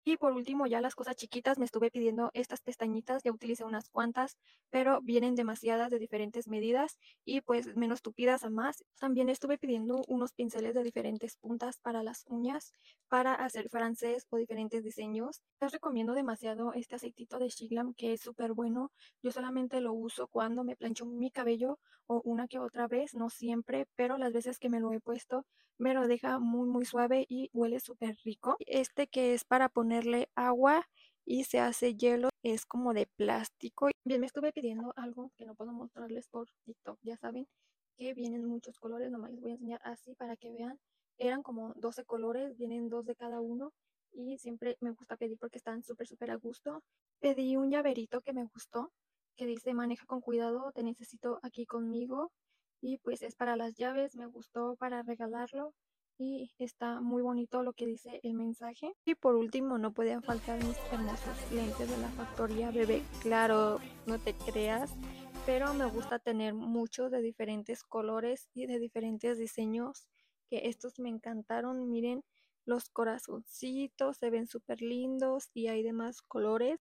Y por último, ya las cosas chiquitas, me estuve pidiendo estas pestañitas, ya utilicé unas cuantas, pero vienen demasiadas de diferentes medidas y pues menos tupidas a más. También estuve pidiendo unos pinceles de diferentes puntas para las uñas, para hacer francés o diferentes diseños. Les recomiendo demasiado este aceitito de Shiglam que es súper bueno. Yo solamente lo uso cuando me plancho mi cabello o una que otra vez, no siempre, pero las veces que me lo he puesto me lo deja muy, muy suave y huele súper rico. Este que es para ponerle agua y se hace hielo, es como de plástico. Bien, me estuve pidiendo algo que no puedo mostrarles por TikTok, ya saben que vienen muchos colores, nomás les voy a enseñar así para que vean. Eran como 12 colores, vienen dos de cada uno y siempre me gusta pedir porque están súper, súper a gusto. Pedí un llaverito que me gustó, que dice maneja con cuidado, te necesito aquí conmigo y pues es para las llaves, me gustó para regalarlo y está muy bonito lo que dice el mensaje. Y por último, no podían faltar mis hermosos lentes de la factoría bebé. Claro, no te creas, pero me gusta tener muchos de diferentes colores y de diferentes diseños, que estos me encantaron. Miren, los corazoncitos se ven súper lindos y hay demás colores.